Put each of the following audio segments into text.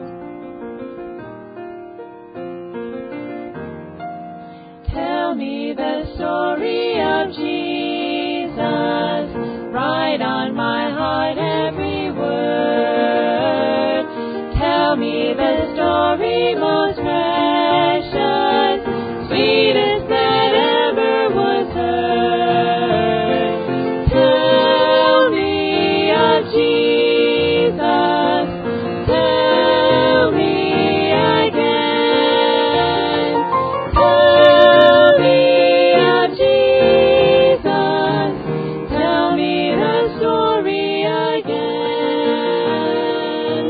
Tell me the story of Jesus. Write on my heart every word. Tell me the story most precious, sweetest that ever was heard. Tell me of Jesus. Tell me again. Tell me of Jesus. Tell me the story again.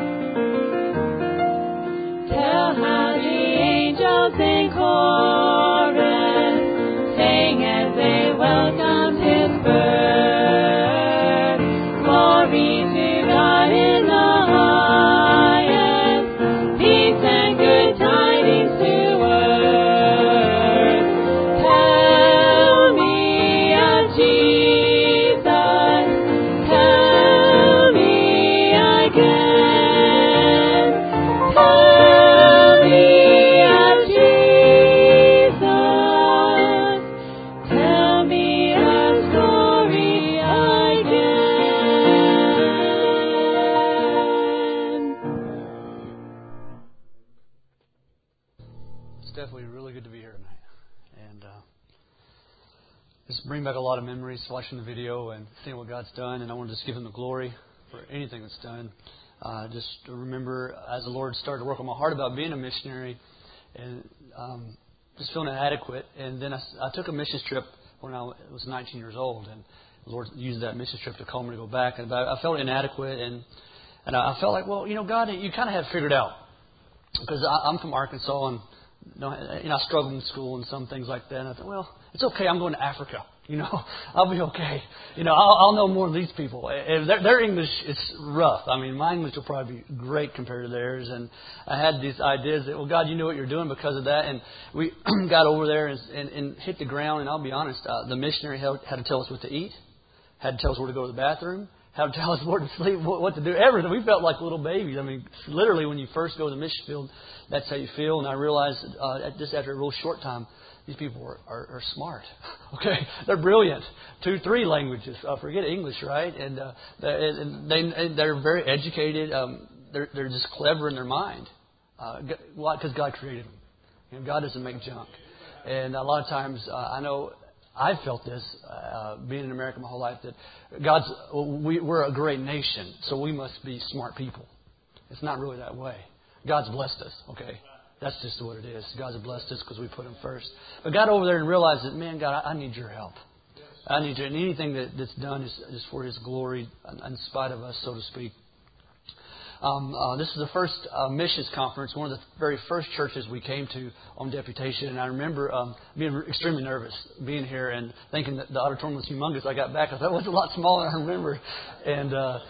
Tell how the angels in chorus sang as they welcomed His birth. Glory to God in the highest, peace and good tidings to earth. Tell me of Jesus. Tell me again. Tell me of Jesus. Tell me a story again. It's definitely really good to be here tonight. And just bring back a lot of memories watching the video and seeing what God's done. And I want to just give Him the glory for anything that's done. Just to remember as the Lord started to work on my heart about being a missionary and just feeling inadequate. And then I took a missions trip when I was 19 years old. And the Lord used that missions trip to call me to go back. And I felt inadequate. And I felt like, well, God, you kind of have figured out. Because I'm from Arkansas and I struggled in school and some things like that. And I thought, well, it's okay. I'm going to Africa. I'll be okay. I'll know more of these people. Their English is rough. I mean, my English will probably be great compared to theirs. And I had these ideas that, well, God, you know what you're doing because of that. And we got over there and hit the ground. And I'll be honest, the missionary had to tell us what to eat, had to tell us where to go to the bathroom, had to tell us where to sleep, what to do, everything. We felt like little babies. I mean, literally, when you first go to the mission field, that's how you feel. And I realized just after a real short time, these people are smart. Okay, they're brilliant. 2-3 languages. Forget English, right? And they're very educated. They're just clever in their mind. Why? Because God created them. God doesn't make junk. And a lot of times, I know I felt this being in America my whole life that we're a great nation, so we must be smart people. It's not really that way. God's blessed us. Okay. That's just what it is. God's blessed us because we put Him first. But got over there and realized that, man, God, I need your help. I need you. And anything that's done is for His glory, in spite of us, so to speak. This is the first missions conference, one of the very first churches we came to on deputation. And I remember being extremely nervous being here and thinking that the auditorium was humongous. I got back. I thought it was a lot smaller than I remember. And,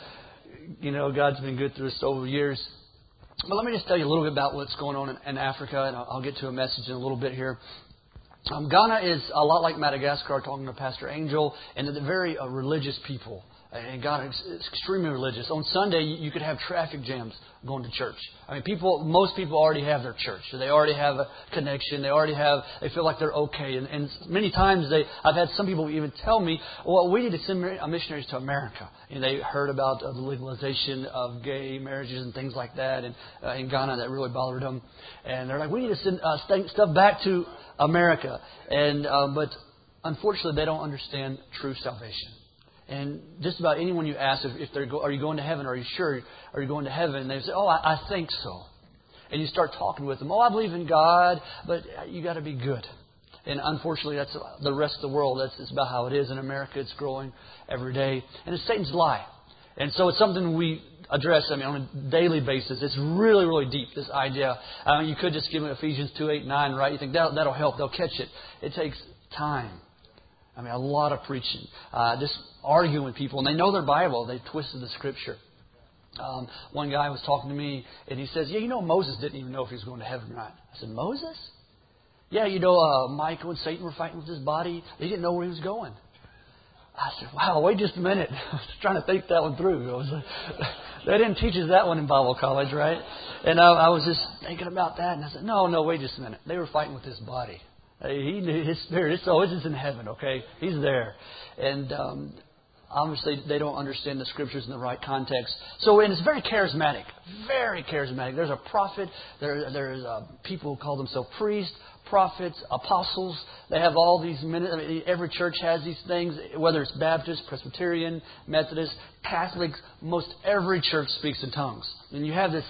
God's been good through us over the years. But let me just tell you a little bit about what's going on in Africa, and I'll get to a message in a little bit here. Ghana is a lot like Madagascar, talking to Pastor Angel, and they're very religious people. And Ghana is extremely religious. On Sunday, you could have traffic jams going to church. I mean, most people already have their church. So they already have a connection. They feel like they're okay. And many times I've had some people even tell me, well, we need to send missionaries to America. And they heard about the legalization of gay marriages and things like that. And in Ghana, that really bothered them. And they're like, we need to send stuff back to America. But unfortunately, they don't understand true salvation. And just about anyone you ask if are you going to heaven? Are you sure? Are you going to heaven? And they say, oh, I think so. And you start talking with them. Oh, I believe in God, but you got to be good. And unfortunately, that's the rest of the world. That's about how it is in America. It's growing every day, and it's Satan's lie. And so it's something we address. On a daily basis. It's really, really deep. This idea. You could just give them Ephesians 2:8-9, right? You think that'll help? They'll catch it. It takes time. A lot of preaching. Just arguing with people. And they know their Bible. They've twisted the Scripture. One guy was talking to me, and he says, Moses didn't even know if he was going to heaven or not. I said, Moses? Yeah, Michael and Satan were fighting with his body. They didn't know where he was going. I said, wow, wait just a minute. I was trying to think that one through. They didn't teach us that one in Bible college, right? And I was just thinking about that, and I said, no, wait just a minute. They were fighting with his body. He knew his spirit. It's always in heaven, okay? He's there. And obviously, they don't understand the Scriptures in the right context. So, and it's very charismatic. Very charismatic. There's a prophet. There's people who call themselves priests, prophets, apostles. They have all these minutes. I mean, every church has these things, whether it's Baptist, Presbyterian, Methodist, Catholics. Most every church speaks in tongues. And you have this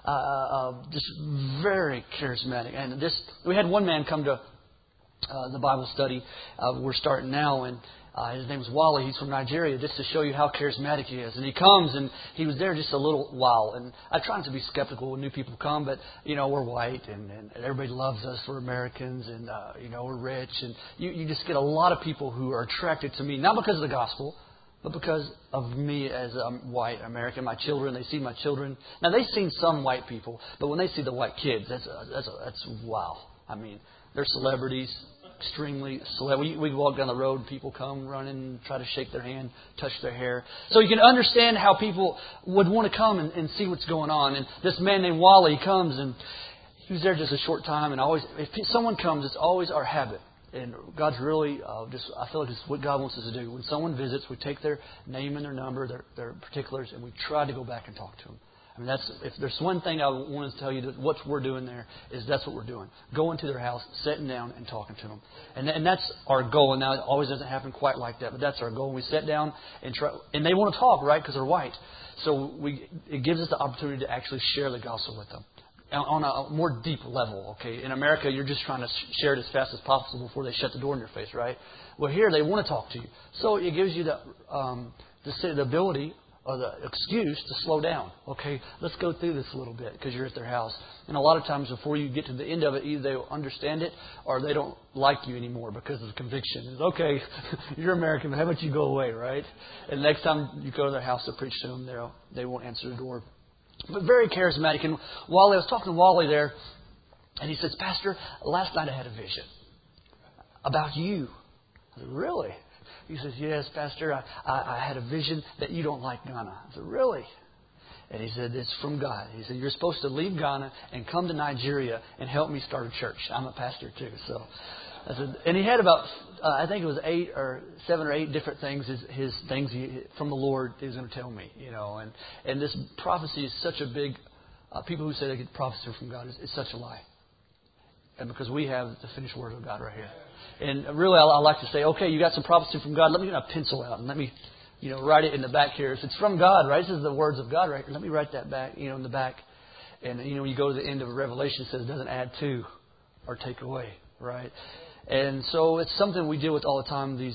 just very charismatic. And we had one man come to the Bible study we're starting now, and his name is Wally. He's from Nigeria, just to show you how charismatic he is. And he comes, and he was there just a little while. And I try not to be skeptical when new people come, but, we're white, and everybody loves us. We're Americans, and, we're rich. And you just get a lot of people who are attracted to me, not because of the gospel, but because of me as a white American. My children, they see my children. Now, they've seen some white people, but when they see the white kids, that's wow. I mean, they're celebrities. Extremely celebrity. We walk down the road and people come running, try to shake their hand, touch their hair. So you can understand how people would want to come and see what's going on. And this man named Wally comes, and he was there just a short time. And always, if someone comes, it's always our habit. And God's really I feel like it's what God wants us to do. When someone visits, we take their name and their number, their particulars, and we try to go back and talk to them. I mean, if there's one thing I want to tell you that what we're doing there is that's what we're doing. Going to their house, sitting down, and talking to them. And that's our goal. And now it always doesn't happen quite like that, but that's our goal. We sit down and try, and they want to talk, right, because they're white. So it gives us the opportunity to actually share the gospel with them on a more deep level. Okay, in America, you're just trying to share it as fast as possible before they shut the door in your face, right? Well, here they want to talk to you, so it gives you the ability or the excuse to slow down. Okay, let's go through this a little bit because you're at their house. And a lot of times before you get to the end of it, either they will understand it or they don't like you anymore because of the conviction. It's okay, you're American, but how about you go away, right? And next time you go to their house to preach to them, they won't answer the door. But very charismatic. And Wally, I was talking to Wally there, and he says, Pastor, last night I had a vision about you. I said, really? He says, yes, Pastor, I had a vision that you don't like Ghana. I said, really? And he said, it's from God. He said, you're supposed to leave Ghana and come to Nigeria and help me start a church. I'm a pastor too. So I said, and he had about, I think it was 7 or 8 different things, his things from the Lord he was going to tell me, And this prophecy is such a big, people who say they get prophecy from God, it's such a lie. And because we have the finished word of God right here. And really, I like to say, okay, you got some prophecy from God. Let me get a pencil out and let me, write it in the back here. If it's from God, right? This is the words of God right here. Let me write that back, in the back. And, when you go to the end of Revelation, it says it doesn't add to or take away, right? And so it's something we deal with all the time, these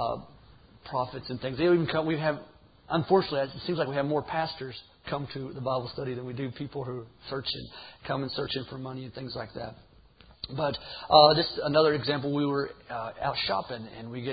prophets and things. They even come, unfortunately, it seems like we have more pastors come to the Bible study than we do people who come and searching for money and things like that. But just another example, we were out shopping and we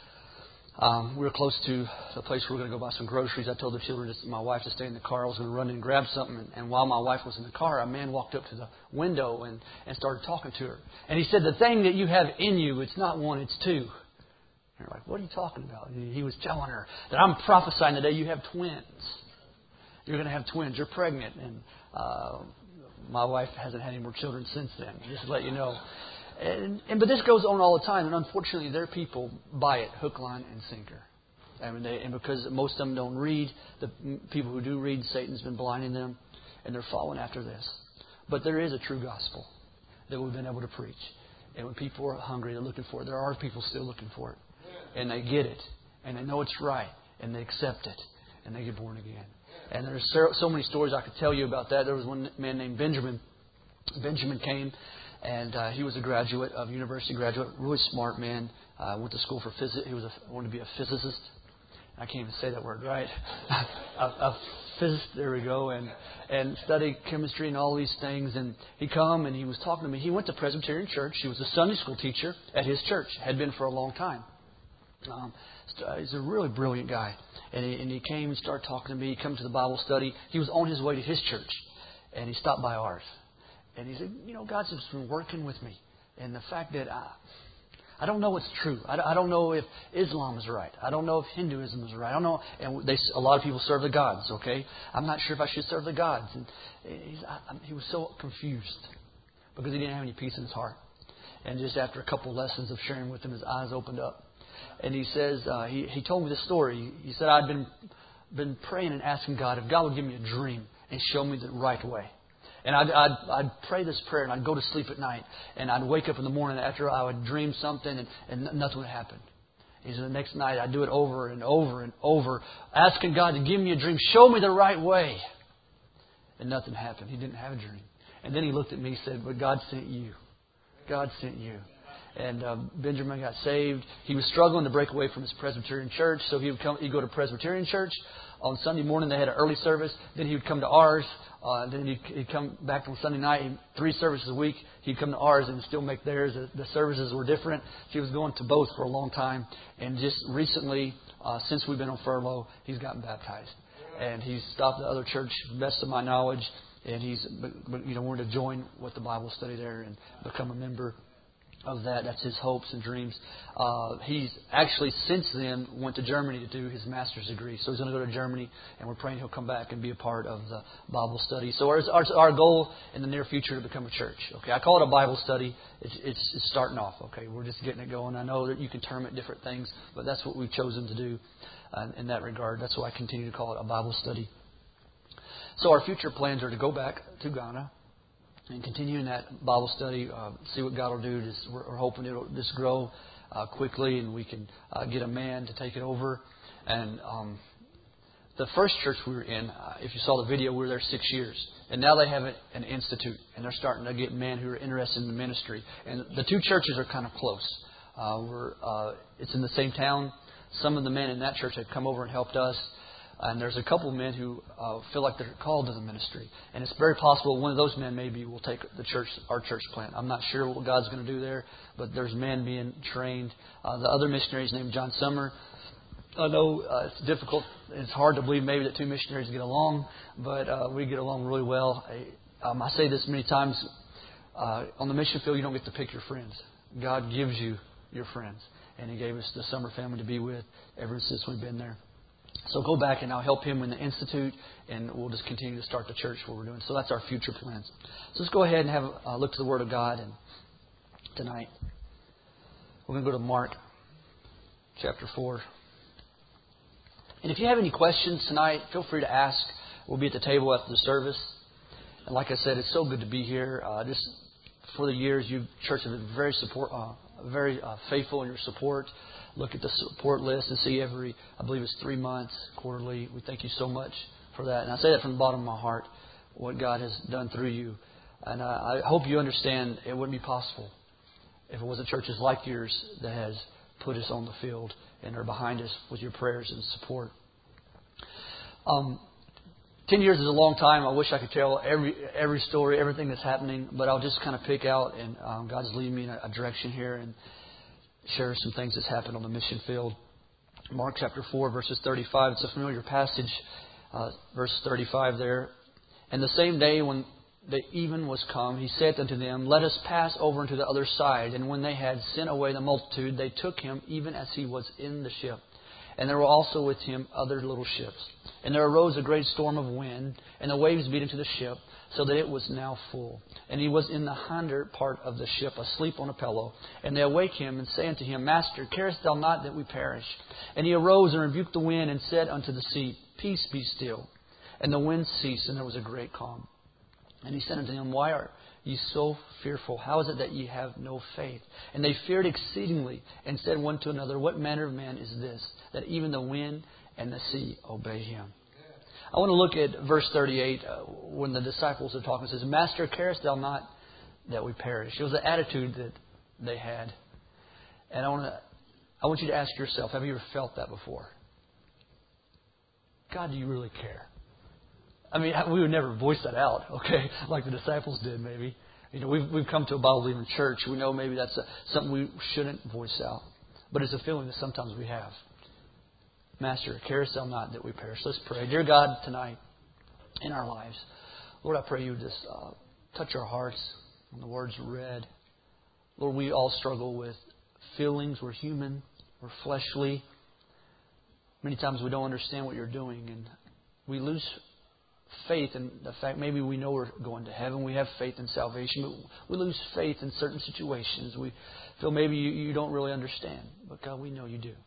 were close to the place where we were going to go buy some groceries. I told the children, my wife, to stay in the car. I was going to run in and grab something. And while my wife was in the car, a man walked up to the window and started talking to her. And he said, the thing that you have in you, it's not one, it's 2. And you're like, what are you talking about? And he was telling her that I'm prophesying today you have twins. You're going to have twins. You're pregnant. And my wife hasn't had any more children since then, just to let you know. But this goes on all the time, and unfortunately, their people buy it hook, line, and sinker. And because most of them don't read, the people who do read, Satan's been blinding them, and they're following after this. But there is a true gospel that we've been able to preach. And when people are hungry, they're looking for it. There are people still looking for it. And they get it. And they know it's right. And they accept it. And they get born again. And there's so many stories I could tell you about that. There was one man named Benjamin. Benjamin came, and he was a university graduate, really smart man. Went to school for physics. Wanted to be a physicist. I can't even say that word right. a physicist, there we go, and studied chemistry and all these things. And he come and he was talking to me. He went to Presbyterian church. He was a Sunday school teacher at his church. Had been for a long time. He's a really brilliant guy. And he came and started talking to me. He came to the Bible study. He was on his way to his church. And he stopped by ours. And he said, God's just been working with me. And the fact that I don't know what's true. I don't know if Islam is right. I don't know if Hinduism is right. I don't know. And a lot of people serve the gods, okay? I'm not sure if I should serve the gods. And he was so confused because he didn't have any peace in his heart. And just after a couple lessons of sharing with him, his eyes opened up. And he says, he told me this story. He said, I'd been praying and asking God if God would give me a dream and show me the right way. And I'd pray this prayer, and I'd go to sleep at night, and I'd wake up in the morning after I would dream something, and nothing would happen. He said the next night I'd do it over and over and over, asking God to give me a dream, show me the right way. And nothing happened. He didn't have a dream. And then he looked at me and said, but God sent you. God sent you. And Benjamin got saved. He was struggling to break away from his Presbyterian church, so he'd go to Presbyterian church. On Sunday morning, they had an early service. Then he would come to ours. Then he'd come back on Sunday night. 3 services a week. He'd come to ours and still make theirs. The services were different. He was going to both for a long time. And just recently, since we've been on furlough, he's gotten baptized. And he's stopped at the other church, to the best of my knowledge. And he's wanted to join with the Bible study there and become a member of that. That's his hopes and dreams. He's actually since then went to Germany to do his master's degree. So he's going to go to Germany, and we're praying he'll come back and be a part of the Bible study. So our goal in the near future to become a church. Okay, I call it a Bible study. It's starting off. Okay, we're just getting it going. I know that you can term it different things, but that's what we've chosen to do in that regard. That's why I continue to call it a Bible study. So our future plans are to go back to Ghana and continue in that Bible study, see what God will do. We're hoping it'll just grow quickly, and we can get a man to take it over. And the first church we were in, if you saw the video, we were there 6 years. And now they have an institute, and they're starting to get men who are interested in the ministry. And the 2 churches are kind of close. It's in the same town. Some of the men in that church have come over and helped us. And there's a couple of men who feel like they're called to the ministry. And it's very possible one of those men maybe will take our church plant. I'm not sure what God's going to do there, but there's men being trained. The other missionary is named John Summer. I know it's difficult. It's hard to believe maybe that 2 missionaries get along, but we get along really well. I say this many times. On the mission field, you don't get to pick your friends. God gives you your friends. And He gave us the Summer family to be with ever since we've been there. So go back and I'll help him in the institute, and we'll just continue to start the church what we're doing. So that's our future plans. So let's go ahead and have a look to the Word of God and tonight. We're going to go to Mark chapter 4. And if you have any questions tonight, feel free to ask. We'll be at the table after the service. And like I said, it's so good to be here. Just for the years, you church have been very faithful in your support. Look at the support list and see I believe it's 3 months, quarterly. We thank you so much for that. And I say that from the bottom of my heart, what God has done through you. And I hope you understand it wouldn't be possible if it wasn't churches like yours that has put us on the field and are behind us with your prayers and support. 10 years is a long time. I wish I could tell every story, everything that's happening, but I'll just kind of pick out, and God's leading me in a direction here and share some things that's happened on the mission field. Mark chapter 4, verses 35. It's a familiar passage, verse 35 there. And the same day when the even was come, He said unto them, Let us pass over into the other side. And when they had sent away the multitude, they took Him even as He was in the ship. And there were also with Him other little ships. And there arose a great storm of wind, and the waves beat into the ship, so that it was now full. And He was in the hinder part of the ship, asleep on a pillow. And they awake Him, and say unto Him, Master, carest Thou not that we perish? And He arose and rebuked the wind, and said unto the sea, Peace, be still. And the wind ceased, and there was a great calm. And He said unto them, Why are ye so fearful? How is it that ye have no faith? And they feared exceedingly, and said one to another, What manner of man is this, that even the wind and the sea obey Him? I want to look at verse 38 when the disciples are talking. It says, Master, carest Thou not that we perish? It was the attitude that they had. And I want you to ask yourself, have you ever felt that before? God, do you really care? I mean, we would never voice that out, okay, like the disciples did maybe. You know, we've come to a Bible-believing church. We know maybe that's something we shouldn't voice out. But it's a feeling that sometimes we have. Master, carest Thou not that we perish? Let's pray. Dear God, tonight in our lives, Lord, I pray You just touch our hearts on the words read. Lord, we all struggle with feelings. We're human. We're fleshly. Many times we don't understand what you're doing, and we lose faith in the fact maybe we know we're going to heaven. We have faith in salvation, but we lose faith in certain situations. We feel maybe you don't really understand, but God, we know you do.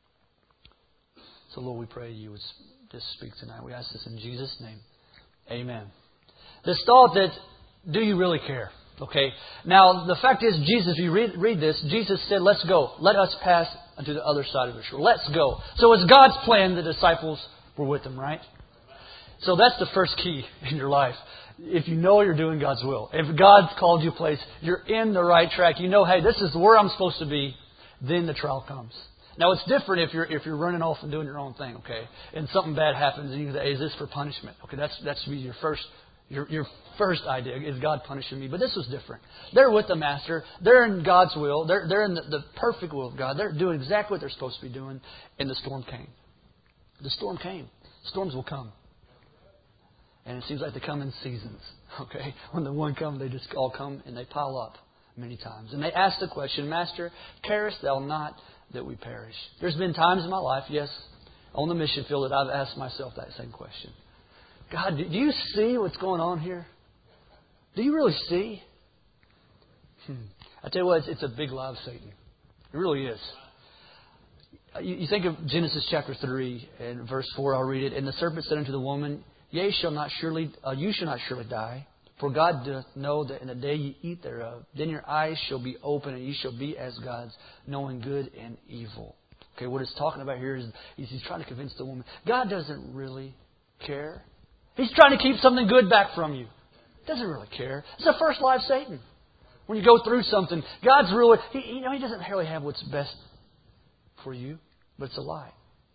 So Lord, we pray you would just speak tonight. We ask this in Jesus' name. Amen. This thought that, do you really care? Okay. Now, the fact is, Jesus, if you read this, Jesus said, let's go. Let us pass unto the other side of the shore. Let's go. So it's God's plan. The disciples were with him, right? So that's the first key in your life. If you know you're doing God's will, if God's called you a place, you're in the right track. You know, hey, this is where I'm supposed to be. Then the trial comes. Now it's different if you're running off and doing your own thing, okay, and something bad happens and you say, hey, is this for punishment? Okay, that should be your first idea. Is God punishing me? But this was different. They're with the Master. They're in God's will. They're in the perfect will of God. They're doing exactly what they're supposed to be doing. And the storm came. The storm came. Storms will come. And it seems like they come in seasons. Okay? When the one comes, they just all come and they pile up many times. And they ask the question, Master, carest thou not that we perish? There's been times in my life, yes, on the mission field that I've asked myself that same question. God, do you see what's going on here? Do you really see? I tell you what, it's a big lie of Satan. It really is. You think of Genesis chapter 3 and verse 4, I'll read it. And the serpent said unto the woman, Yea, you shall not surely die. For God doth know that in the day ye eat thereof, then your eyes shall be open, and ye shall be as gods, knowing good and evil. Okay, what it's talking about here is he's trying to convince the woman, God doesn't really care. He's trying to keep something good back from you. He doesn't really care. It's the first lie of Satan. When you go through something, God's really, He doesn't really have what's best for you, but it's a lie.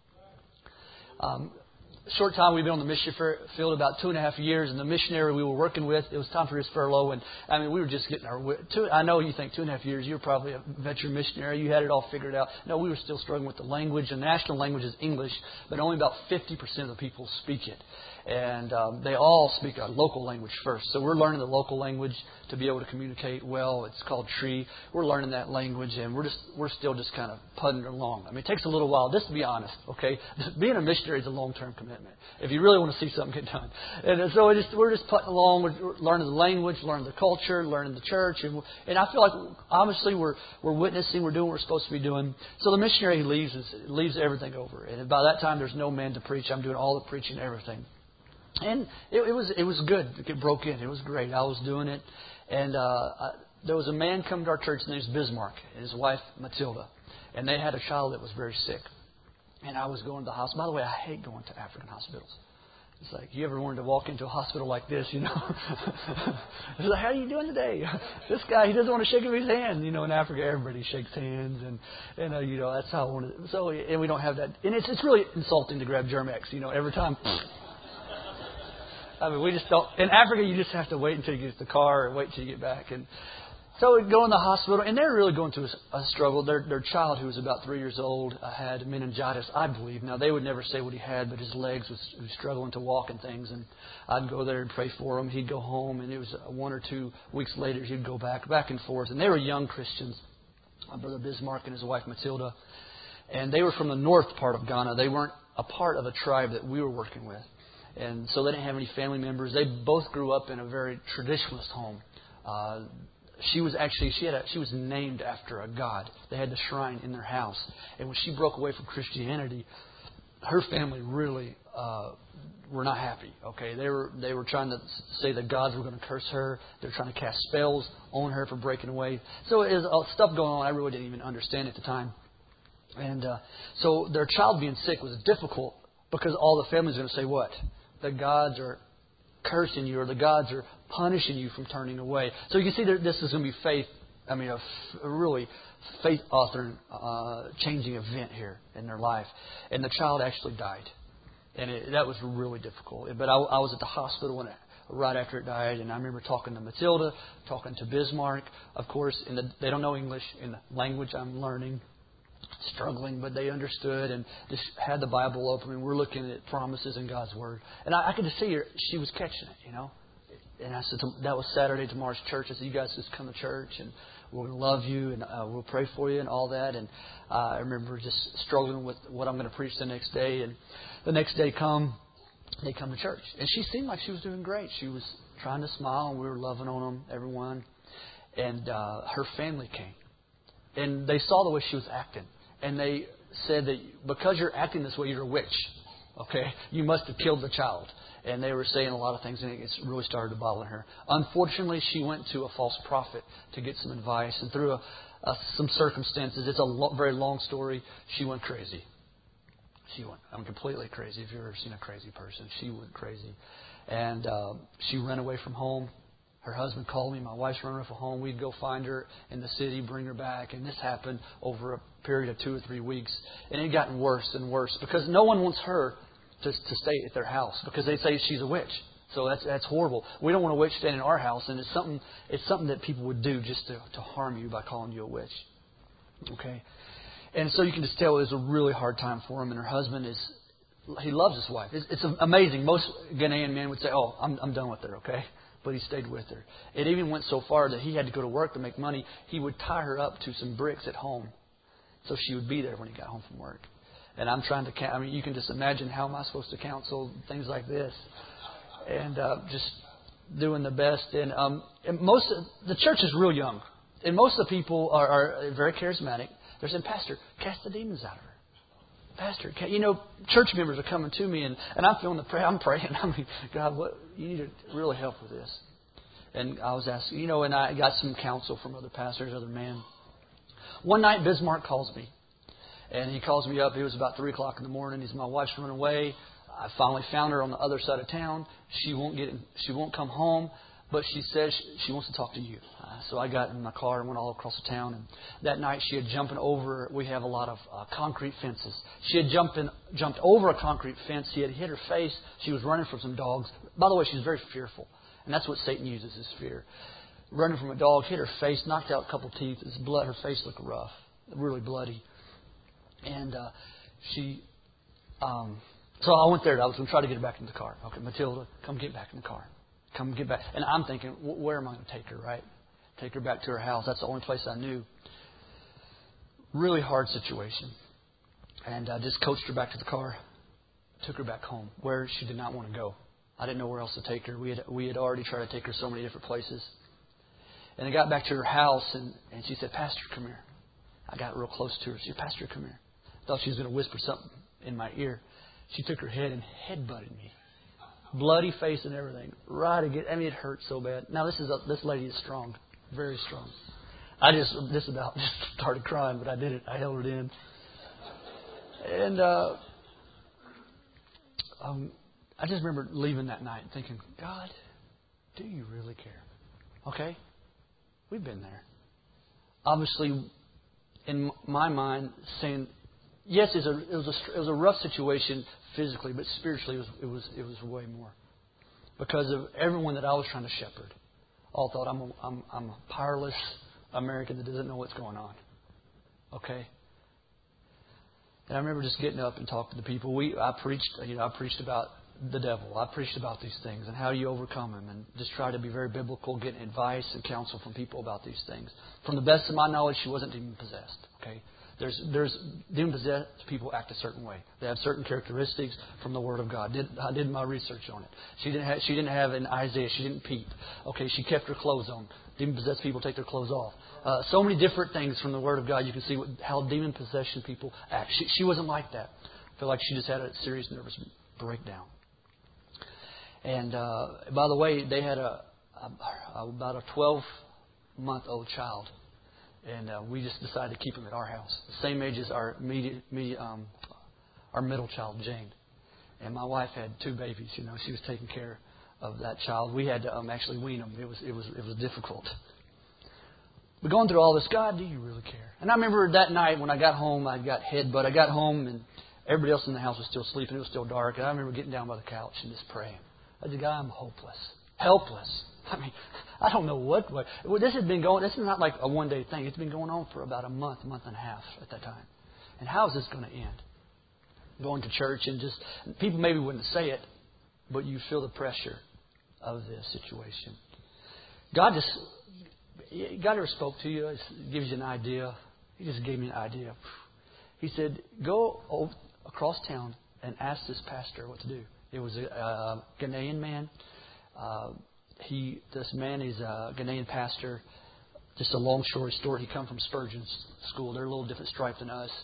Short time we've been on the mission field, about 2.5 years, and the missionary we were working with, it was time for his furlough, and we were just getting I know you think 2.5 years, you're probably a veteran missionary, you had it all figured out. No, we were still struggling with the language. The national language is English, but only about 50% of the people speak it. And they all speak a local language first. So we're learning the local language to be able to communicate well. It's called Tree. We're learning that language, and we're still just kind of pudding along. It takes a little while, just to be honest, okay? Being a missionary is a long-term commitment if you really want to see something get done. And so we're just putting along. We're learning the language, learning the culture, learning the church. And I feel like, obviously, we're witnessing. We're doing what we're supposed to be doing. So the missionary leaves everything over. And by that time, there's no man to preach. I'm doing all the preaching, everything. And it was good. It broke in. It was great. I was doing it. And there was a man come to our church. His name was Bismarck and his wife Matilda. And they had a child that was very sick. And I was going to the hospital. By the way, I hate going to African hospitals. It's like, you ever wanted to walk into a hospital like this, It's like, how are you doing today? This guy, he doesn't want to shake his hand. In Africa, everybody shakes hands. And that's how I wanted it. So, and we don't have that. And it's really insulting to grab Germ-X, every time. We just don't. In Africa, you just have to wait until you get to the car or wait until you get back. And so we go in the hospital, and they're really going through a struggle. Their child, who was about 3 years old, had meningitis, I believe. Now, they would never say what he had, but his legs was struggling to walk and things. And I'd go there and pray for him. He'd go home, and it was 1 or 2 weeks later, he'd go back and forth. And they were young Christians, Brother Bismarck and his wife Matilda. And they were from the north part of Ghana. They weren't a part of a tribe that we were working with. And so they didn't have any family members. They both grew up in a very traditionalist home. She was named after a god. They had the shrine in their house. And when she broke away from Christianity, her family really were not happy. Okay, they were trying to say that gods were going to curse her. They were trying to cast spells on her for breaking away. So it was stuff going on I really didn't even understand at the time. And so their child being sick was difficult because all the family's going to say what? The gods are cursing you, or the gods are punishing you from turning away. So you can see that this is going to be faith. A really faith-authoring, changing event here in their life. And the child actually died, and that was really difficult. But I was at the hospital right after it died, and I remember talking to Matilda, talking to Bismarck, of course. They don't know English in the language I'm learning. Struggling, but they understood and just had the Bible open, and we're looking at promises in God's Word. And I could just see her; she was catching it. and I said, that was Saturday, tomorrow's church. I said, you guys just come to church, and we're going to love you, and we'll pray for you and all that. And I remember just struggling with what I'm going to preach the next day. And the next day they come to church. And she seemed like she was doing great. She was trying to smile, and we were loving on them, everyone. And her family came. And they saw the way she was acting. And they said that because you're acting this way, you're a witch. Okay? You must have killed the child. And they were saying a lot of things, and it really started to bother her. Unfortunately, she went to a false prophet to get some advice. And through some circumstances, it's a very long story, she went crazy. I'm completely crazy. If you've ever seen a crazy person, she went crazy. And she ran away from home. Her husband called me. My wife's running away from home. We'd go find her in the city, bring her back. And this happened over a period of 2 or 3 weeks. And it had gotten worse and worse because no one wants her to stay at their house because they say she's a witch. So that's horrible. We don't want a witch staying in our house, and it's something that people would do just to harm you by calling you a witch. Okay? And so you can just tell it was a really hard time for him. And her husband he loves his wife. It's amazing. Most Ghanaian men would say, "Oh, I'm done with her." Okay? But he stayed with her. It even went so far that he had to go to work to make money. He would tie her up to some bricks at home so she would be there when he got home from work. And I'm trying to, you can just imagine how am I supposed to counsel things like this. And just doing the best. And the church is real young. And most of the people are very charismatic. They're saying, "Pastor, cast the demons out of her. Pastor, church members are coming to me and I'm feeling the prayer. I'm praying. I mean, God, you need to really help with this." And I was asking, and I got some counsel from other pastors, other men. One night, Bismarck calls me. And he calls me up. It was about 3 o'clock in the morning. He said, "My wife's running away. I finally found her on the other side of town. She won't come home, but she says she wants to talk to you." So I got in my car and went all across the town. And that night she had jumped over. We have a lot of concrete fences. She had jumped over a concrete fence. She had hit her face. She was running from some dogs. By the way, she's very fearful, and that's what Satan uses is fear. Running from a dog, hit her face, knocked out a couple teeth. Her face looked rough, really bloody. And so I went there. I was going to try to get her back in the car. Okay, Matilda, come get back in the car. Come get back. And I'm thinking, where am I going to take her, right? Take her back to her house. That's the only place I knew. Really hard situation. And I just coached her back to the car. Took her back home where she did not want to go. I didn't know where else to take her. We had already tried to take her so many different places. And I got back to her house and she said, "Pastor, come here." I got real close to her. She said, "Pastor, come here." I thought she was going to whisper something in my ear. She took her head and headbutted me. Bloody face and everything. Right again. I mean, it hurt so bad. Now, this lady is strong. Very strong. I just about started crying, but I did it. I held it in. And I just remember leaving that night and thinking, "God, do you really care?" Okay? We've been there. Obviously, in my mind, saying, yes, it was a rough situation physically, but spiritually it was way more. Because of everyone that I was trying to shepherd. All thought I'm a powerless American that doesn't know what's going on. Okay? And I remember just getting up and talking to the people. I preached about the devil. I preached about these things and how you overcome them, and just try to be very biblical, getting advice and counsel from people about these things. From the best of my knowledge, she wasn't demon possessed. Okay, there's demon possessed people act a certain way. They have certain characteristics from the Word of God. I did my research on it. She didn't have an Isaiah. She didn't peep. Okay, she kept her clothes on. Demon possessed people take their clothes off. So many different things from the Word of God. You can see how demon possession people act. She wasn't like that. I feel like she just had a serious nervous breakdown. And by the way, they had about a 12-month-old child, and we just decided to keep him at our house. The same age as our middle child, Jane. And my wife had 2 babies. She was taking care of that child. We had to actually wean them. It was difficult. But going through all this, God, do you really care? And I remember that night when I got home, I got headbutt. I got home and everybody else in the house was still sleeping. It was still dark. And I remember getting down by the couch and just praying. I said, "God, I'm hopeless. Helpless. I mean, I don't know what way." This has been going, this is not like a one-day thing. It's been going on for about a month and a half at that time. And how is this going to end? Going to church and just, people maybe wouldn't say it, but you feel the pressure of this situation. God ever spoke to you, gives you an idea. He just gave me an idea. He said, go across town and ask this pastor what to do. It was a Ghanaian man. This man is a Ghanaian pastor. Just a long story short, he come from Spurgeon's school. They're a little different stripe than us.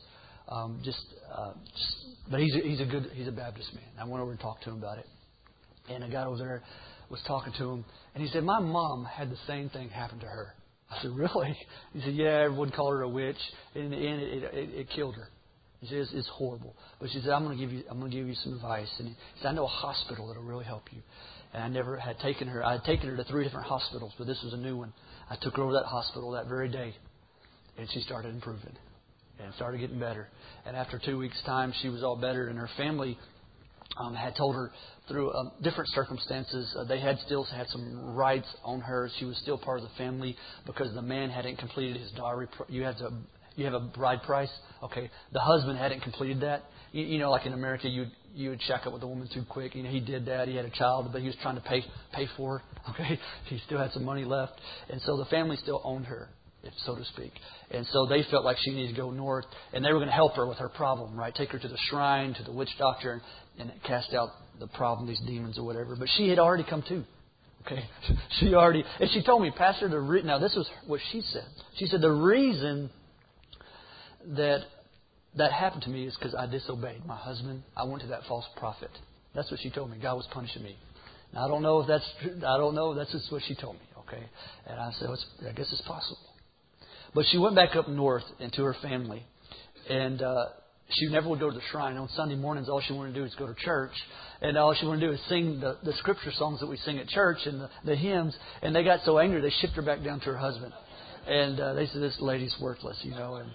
But he's a Baptist man. I went over and talked to him about it. And I got over there, was talking to him, and he said, my mom had the same thing happen to her. I said, really? He said, yeah, everyone called her a witch. In the end, it killed her. He said, it's horrible. But she said, I'm going to give you some advice. And he said, I know a hospital that'll really help you. And I never had taken her. I had taken her to 3 different hospitals, but this was a new one. I took her over to that hospital that very day, and she started improving and started getting better. And after 2 weeks' time, she was all better, and her family had told her through different circumstances they still had some rights on her. She was still part of the family because the man hadn't completed his dowry. You have a bride price. Okay, the husband hadn't completed that. You know, like in America, you would shack up with a woman too quick. You know, he did that. He had a child, but he was trying to pay for her. Okay, he still had some money left, and so the family still owned her, so to speak. And so they felt like she needed to go north, and they were going to help her with her problem, right? Take her to the shrine, to the witch doctor, and cast out the problem, these demons or whatever. But she had already come to. Okay, and she told me, Pastor, now this was what she said. She said the reason that happened to me is because I disobeyed my husband. I went to that false prophet. That's what she told me. God was punishing me. Now, I don't know if that's true. I don't know. That's just what she told me. Okay, and I said, I guess it's possible. But she went back up north into her family, and she never would go to the shrine. On Sunday mornings, all she wanted to do is go to church, and all she wanted to do is sing the scripture songs that we sing at church and the hymns. And they got so angry they shipped her back down to her husband, and they said, "This lady's worthless," you know. And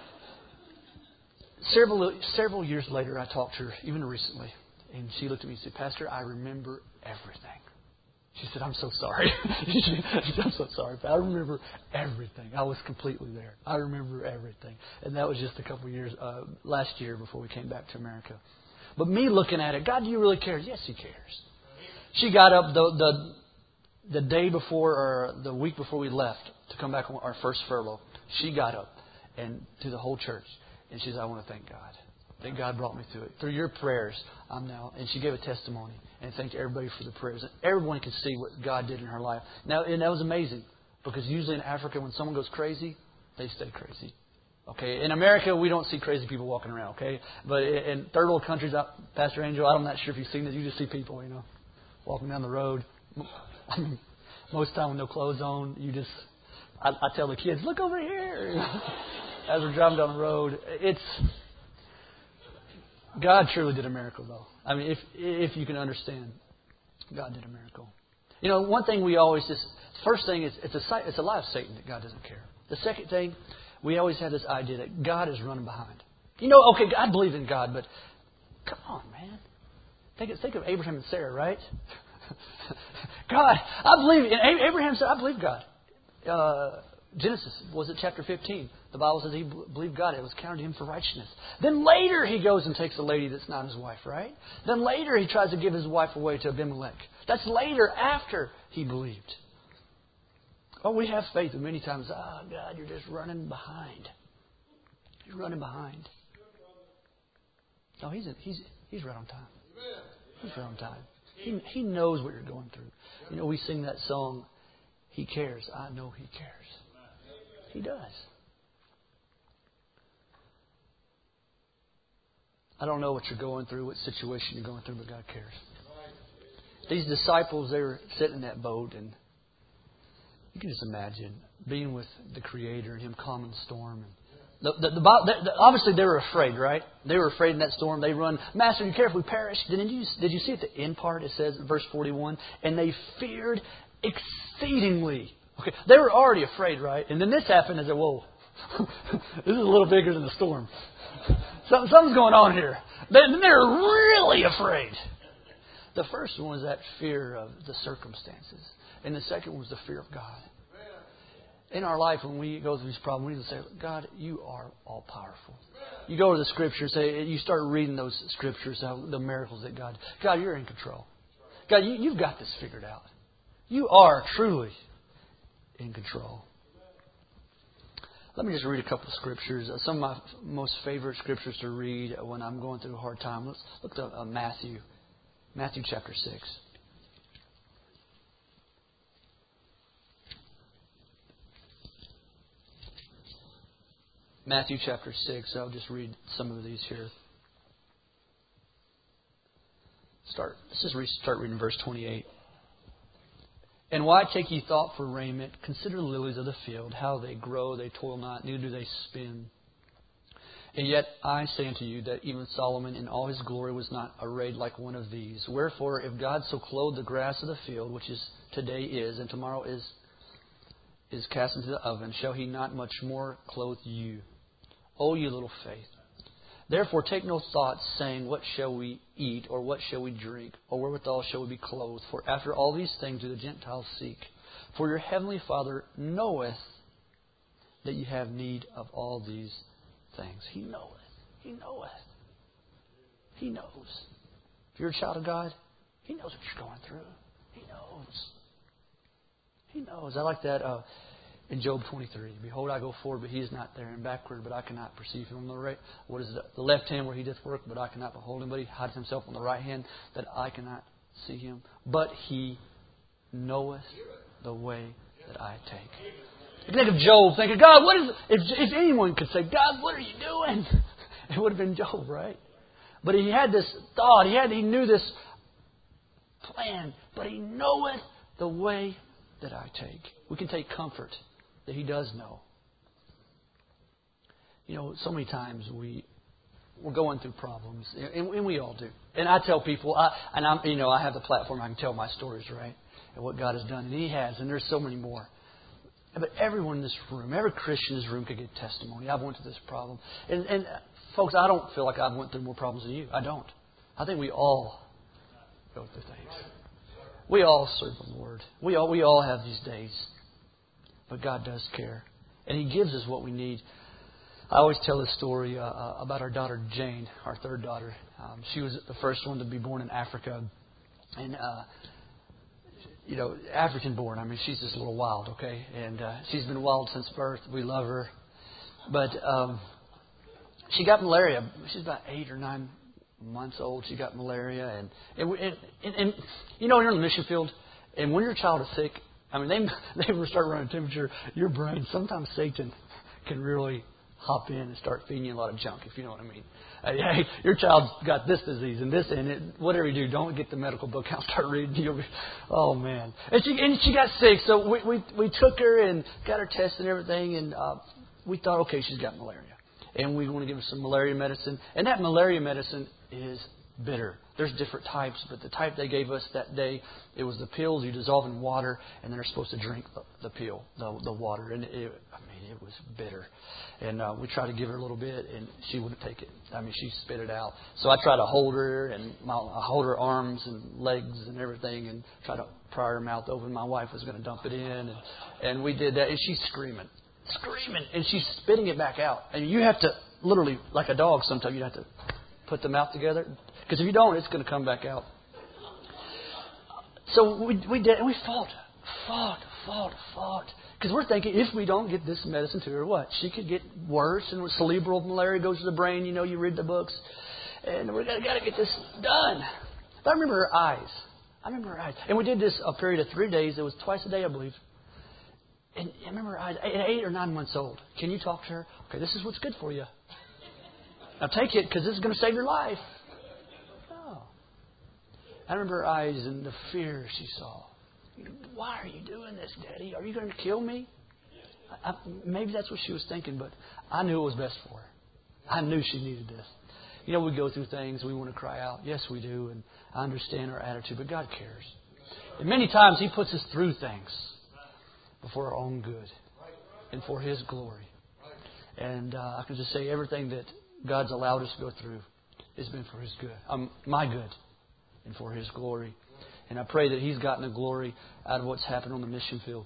several years later, I talked to her, even recently, and she looked at me and said, "Pastor, I remember everything." She said, "I'm so sorry." She said, "I'm so sorry, but I remember everything. I was completely there. I remember everything." And that was just a couple of years, last year before we came back to America. But me looking at it, God, do you really care? Yes, He cares. She got up the day before or the week before we left to come back on our first furlough. She got up and to the whole church. And she said, "I want to thank God. That God brought me through it. Through your prayers, I'm now." And she gave a testimony and thanked everybody for the prayers. And everyone could see what God did in her life. Now, and that was amazing because usually in Africa, when someone goes crazy, they stay crazy. Okay, in America, we don't see crazy people walking around. Okay, but in third world countries, Pastor Angel, I'm not sure if you've seen this. You just see people, you know, walking down the road. I mean, most of the time with no clothes on, I tell the kids, "Look over here." As we're driving down the road, God truly did a miracle, though. I mean, if you can understand, God did a miracle. You know, one thing we always first thing is it's a lie of Satan that God doesn't care. The second thing, we always have this idea that God is running behind. You know, okay, I believe in God, but come on, man. Think of Abraham and Sarah, right? God, I believe. And Abraham said, "I believe God." Genesis, was it chapter 15? The Bible says he believed God. It was counted to him for righteousness. Then later he goes and takes a lady that's not his wife, right? Then later he tries to give his wife away to Abimelech. That's later after he believed. Oh, we have faith, and many times, "Oh, God, you're just running behind. You're running behind." No, he's right on time. He's right on time. He knows what you're going through. You know, we sing that song, "He cares. I know He cares." He does. I don't know what you're going through, what situation you're going through, but God cares. These disciples, they were sitting in that boat, and you can just imagine being with the Creator and Him calming the storm. And obviously, they were afraid, right? They were afraid in that storm. They run, "Master, you care if we perish?" Did you see at the end part? It says, verse 41, "And they feared exceedingly." Okay, they were already afraid, right? And then this happened. I said, "Whoa, this is a little bigger than the storm. Something's going on here." Then they're really afraid. The first one was that fear of the circumstances, and the second one was the fear of God. In our life, when we go through these problems, we need to say, "God, you are all powerful." You go to the Scriptures, you start reading those Scriptures, the miracles that God, you're in control. God, you've got this figured out. You are truly in control. Let me just read a couple of scriptures. Some of my most favorite scriptures to read when I'm going through a hard time. Let's look at Matthew. Matthew chapter 6. Matthew chapter 6. I'll just read some of these here. Let's just start reading verse 28. And why take ye thought for raiment? Consider the lilies of the field, how they grow, they toil not, neither do they spin. And yet I say unto you that even Solomon in all his glory was not arrayed like one of these. Wherefore, if God so clothe the grass of the field, which is today is, and tomorrow is cast into the oven, shall He not much more clothe you, O ye little faith? Therefore take no thought, saying, what shall we eat, or what shall we drink, or wherewithal shall we be clothed? For after all these things do the Gentiles seek. For your heavenly Father knoweth that you have need of all these things. He knoweth. He knoweth. He knows. If you're a child of God, He knows what you're going through. He knows. He knows. I like that in Job 23. Behold, I go forward, but He is not there, and backward, but I cannot perceive Him. On the right, what is the left hand where He doth work, but I cannot behold Him. But He hides Himself on the right hand, that I cannot see Him. But He knoweth the way that I take. You think of Job, thinking, God, what is? If anyone could say, God, what are you doing? It would have been Job, right? But he had this thought. He knew this plan. But He knoweth the way that I take. We can take comfort that He does know. You know, so many times we're going through problems, and we all do. And I tell people, I have the platform. I can tell my stories, right, and what God has done, and He has, and there's so many more. But everyone in this room, every Christian in this room could get testimony. I've went through this problem. And folks, I don't feel like I've went through more problems than you. I don't. I think we all go through things. We all serve the Lord. We all have these days. But God does care. And He gives us what we need. I always tell this story about our daughter Jane, our third daughter. She was the first one to be born in Africa. And African born. I mean, she's just a little wild, okay? And she's been wild since birth. We love her. But she got malaria. She's about 8 or 9 months old. She got malaria. And you're in the mission field. And when your child is sick, I mean, they start running temperature. Your brain, sometimes Satan can really hop in and start feeding you a lot of junk, if you know what I mean. Hey, your child's got this disease and this, and whatever you do, don't get the medical book out and start reading. Oh man! And she got sick, so we took her and got her tested and everything, and we thought, okay, she's got malaria, and we want to give her some malaria medicine, and that malaria medicine is bitter. There's different types, but the type they gave us that day, it was the pills you dissolve in water, and then they're supposed to drink the pill, the water, and it was bitter. And we tried to give her a little bit, and she wouldn't take it. I mean, she spit it out. So I tried to hold her, and I hold her arms and legs and everything, and try to pry her mouth open. My wife was going to dump it in, and we did that, and she's screaming, and she's spitting it back out. And you have to literally, like a dog, sometimes you have to put the mouth together, because if you don't, it's going to come back out. So we did, and we fought. Because we're thinking, if we don't get this medicine to her, what? She could get worse, and when cerebral malaria goes to the brain, you read the books, and we're got to get this done. But I remember her eyes. And we did this a period of 3 days. It was twice a day, I believe. And I remember her eyes, 8 or 9 months old. Can you talk to her? Okay, this is what's good for you. Now take it, because this is going to save your life. Oh. I remember her eyes and the fear she saw. Why are you doing this, Daddy? Are you going to kill me? Maybe that's what she was thinking, but I knew it was best for her. I knew she needed this. We go through things. We want to cry out. Yes, we do, and I understand our attitude, but God cares. And many times He puts us through things for our own good and for His glory. And I can just say everything that God's allowed us to go through has been for His good, my good, and for His glory. And I pray that He's gotten the glory out of what's happened on the mission field.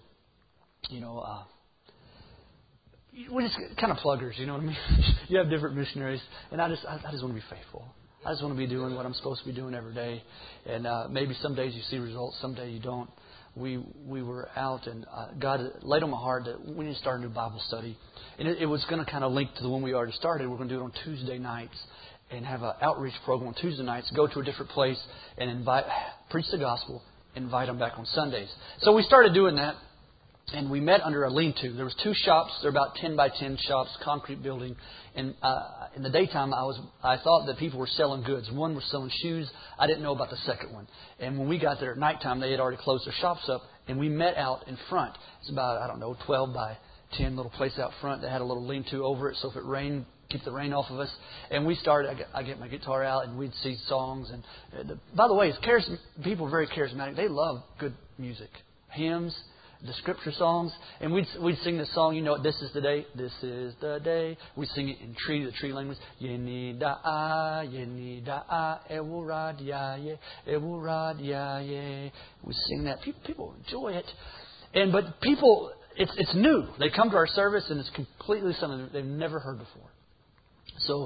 We're just kind of pluggers, you know what I mean? You have different missionaries, and I just want to be faithful. I just want to be doing what I'm supposed to be doing every day. And maybe some days you see results, some days you don't. We were out, and God laid on my heart that we need to start a new Bible study. And it was going to kind of link to the one we already started. We're going to do it on Tuesday nights and have an outreach program on Tuesday nights, go to a different place and preach the gospel, invite them back on Sundays. So we started doing that. And we met under a lean-to. There was 2 shops. They're about 10 by 10 shops, concrete building. And in the daytime, I thought that people were selling goods. One was selling shoes. I didn't know about the second one. And when we got there at nighttime, they had already closed their shops up. And we met out in front. It's about, 12 by 10 little place out front that had a little lean-to over it. So if it rained, keep the rain off of us. And we started, I get my guitar out and we'd see songs. And by the way, people are very charismatic. They love good music. Hymns. The scripture songs, and we'd sing this song. You know, this is the day. This is the day. We sing it in the tree language. Yenida ewurad yaye ewurad yaye. We sing that. People enjoy it, but people, it's new. They come to our service, and it's completely something they've never heard before. So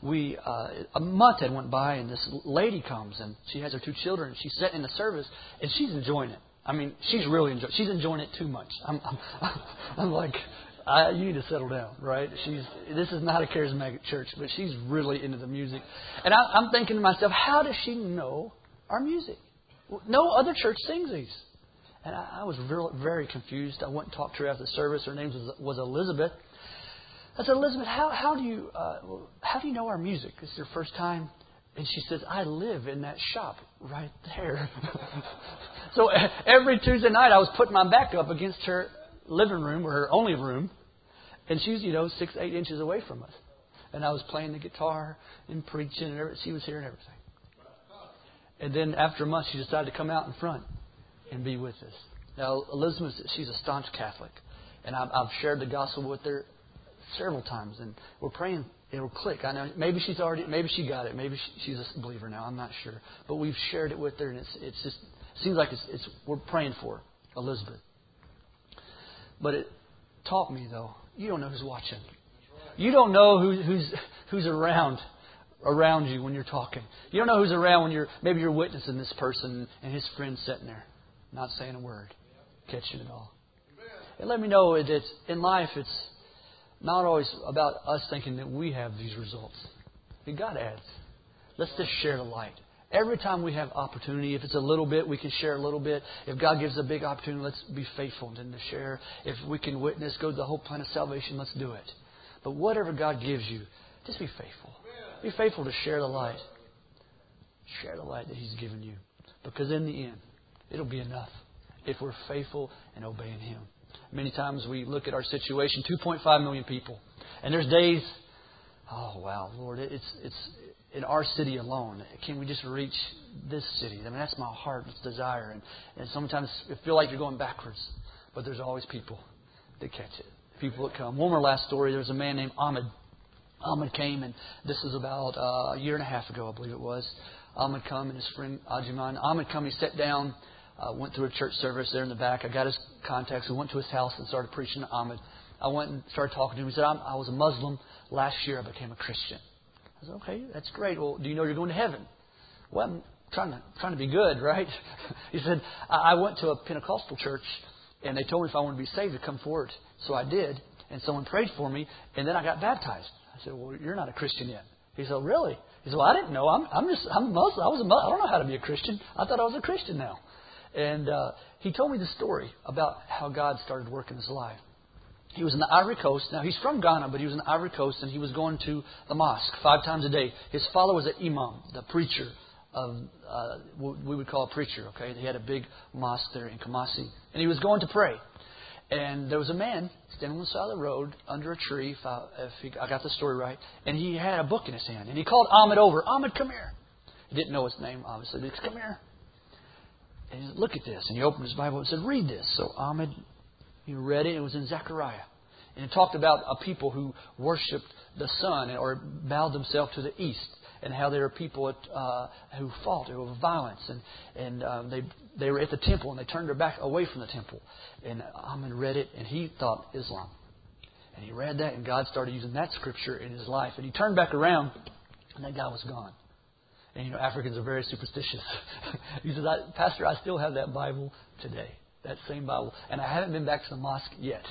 a month had went by, and this lady comes, and she has her 2 children. And she's sitting in the service, and she's enjoying it. I mean, she's really enjoying. She's enjoying it too much. I'm like, you need to settle down, right? This is not a charismatic church, but she's really into the music. And I'm thinking to myself, how does she know our music? No other church sings these. And I was very confused. I went and talked to her after the service. Her name was Elizabeth. I said, Elizabeth, how do you know our music? This is your first time. And she says, I live in that shop right there. So every Tuesday night I was putting my back up against her living room, or her only room. And she's, 6-8 inches away from us. And I was playing the guitar and preaching and everything. She was hearing everything. And then after a month she decided to come out in front and be with us. Now Elizabeth, she's a staunch Catholic. And I've shared the gospel with her several times. And we're praying it'll click. I know maybe she got it. Maybe she's a believer now. I'm not sure. But we've shared it with her, and it's just seems like we're praying for Elizabeth. But it taught me, though, you don't know who's watching. You don't know who's around you when you're talking. You don't know who's around when maybe you're witnessing this person and his friend sitting there, not saying a word, catching it all. It let me know that in life it's not always about us thinking that we have these results. And God adds. Let's just share the light. Every time we have opportunity, if it's a little bit, we can share a little bit. If God gives a big opportunity, let's be faithful and to share. If we can witness, go to the whole plan of salvation, let's do it. But whatever God gives you, just be faithful. Be faithful to share the light. Share the light that He's given you. Because in the end, it'll be enough if we're faithful and obeying Him. Many times we look at our situation, 2.5 million people. And there's days, oh, wow, Lord, it's in our city alone. Can we just reach this city? I mean, that's my heart's desire. And sometimes it feels like you're going backwards. But there's always people that catch it. People that come. One more last story. There was a man named Ahmed. Ahmed came, and this was about a year and a half ago, I believe it was. Ahmed come and his friend Ajiman. Ahmed come, he sat down. Went through a church service there in the back. I got his contacts. We went to his house and started preaching to Ahmed. I went and started talking to him. He said, I was a Muslim. Last year I became a Christian. I said, okay, that's great. Well, do you know you're going to heaven? Well, I'm trying to be good, right? He said, I went to a Pentecostal church, and they told me if I wanted to be saved to come forward. So I did, and someone prayed for me, and then I got baptized. I said, well, you're not a Christian yet. He said, really? He said, well, I didn't know. I'm Muslim. I don't know how to be a Christian. I thought I was a Christian now. And he told me the story about how God started working his life. He was in the Ivory Coast. Now, he's from Ghana, but he was in the Ivory Coast, and he was going to the mosque 5 times a day. His father was an imam, the preacher of what we would call a preacher. Okay, they had a big mosque there in Kumasi, and he was going to pray. And there was a man standing on the side of the road under a tree, I got the story right, and he had a book in his hand. And he called Ahmed over. Ahmed, come here. He didn't know his name, obviously, but he said, come here. And he said, look at this. And he opened his Bible and said, read this. So Ahmed, he read it. It was in Zechariah. And it talked about a people who worshipped the sun or bowed themselves to the east. And how there were people who fought over violence. And they were at the temple and they turned their back away from the temple. And Ahmed read it and he thought Islam. And he read that and God started using that scripture in his life. And he turned back around and that guy was gone. And, Africans are very superstitious. He says, Pastor, I still have that Bible today, that same Bible. And I haven't been back to the mosque yet.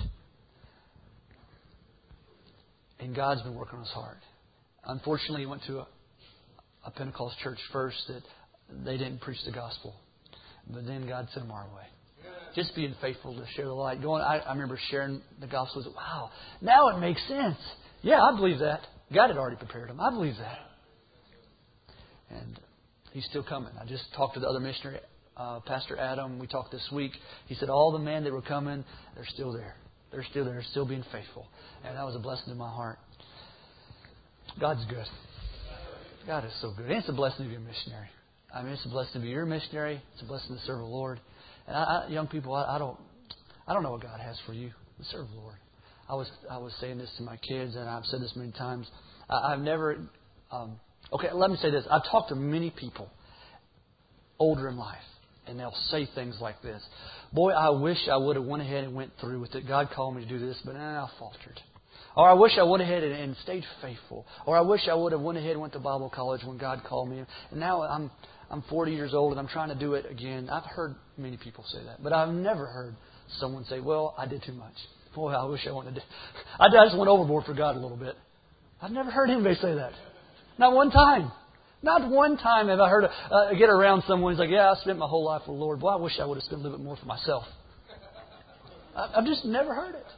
And God's been working on his heart. Unfortunately, he went to a Pentecost church first that they didn't preach the gospel. But then God sent them our way. Just being faithful to share the light. I remember sharing the gospel. Wow, now it makes sense. Yeah, I believe that. God had already prepared them. I believe that. And he's still coming. I just talked to the other missionary, Pastor Adam. We talked this week. He said all the men that were coming, they're still there. They're still there, still being faithful. And that was a blessing to my heart. God's good. God is so good. And it's a blessing to be a missionary. I mean, it's a blessing to be your missionary. It's a blessing to serve the Lord. And young people, I don't know what God has for you. Serve the Lord. I was saying this to my kids, and I've said this many times. I've never. Okay, let me say this. I've talked to many people older in life, and they'll say things like this: "Boy, I wish I would have went ahead and went through with it. God called me to do this, but I faltered." Or I wish I would have ahead and stayed faithful. Or I wish I would have went ahead and went to Bible college when God called me. And now I'm 40 years old and I'm trying to do it again. I've heard many people say that. But I've never heard someone say, well, I did too much. Boy, I wish I wouldn't have. I just went overboard for God a little bit. I've never heard anybody say that. Not one time. Not one time have I heard get around someone who's like, yeah, I spent my whole life for the Lord. Boy, I wish I would have spent a little bit more for myself. I've just never heard it.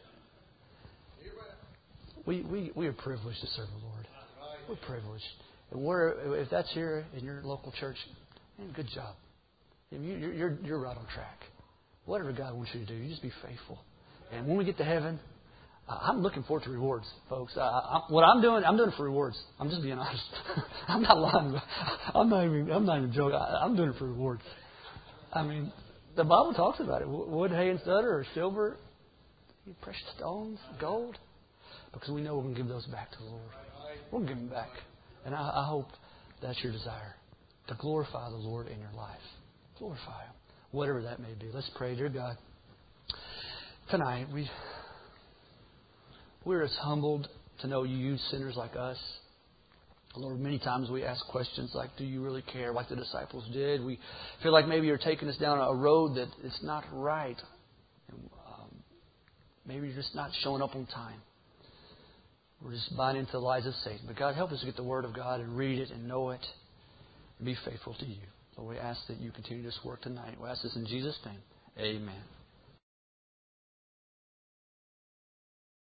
We are privileged to serve the Lord. We're privileged. And if that's here in your local church, man, good job. You're right on track. Whatever God wants you to do, you just be faithful. And when we get to heaven, I'm looking forward to rewards, folks. What I'm doing it for rewards. I'm just being honest. I'm not lying. I'm not even joking. I'm doing it for rewards. I mean, the Bible talks about it. Wood, hay, and stud, or silver, precious stones, gold. Because we know we're going to give those back to the Lord. We're going to give them back. And I hope that's your desire. To glorify the Lord in your life. Glorify Him. Whatever that may be. Let's pray. Dear God, tonight we're as humbled to know you use sinners like us. Lord, many times we ask questions like, do you really care? Like the disciples did. We feel like maybe you're taking us down a road that is not right. Maybe you're just not showing up on time. We're just buying into the lies of Satan. But God, help us to get the Word of God and read it and know it and be faithful to you. So we ask that you continue this work tonight. We ask this in Jesus' name. Amen.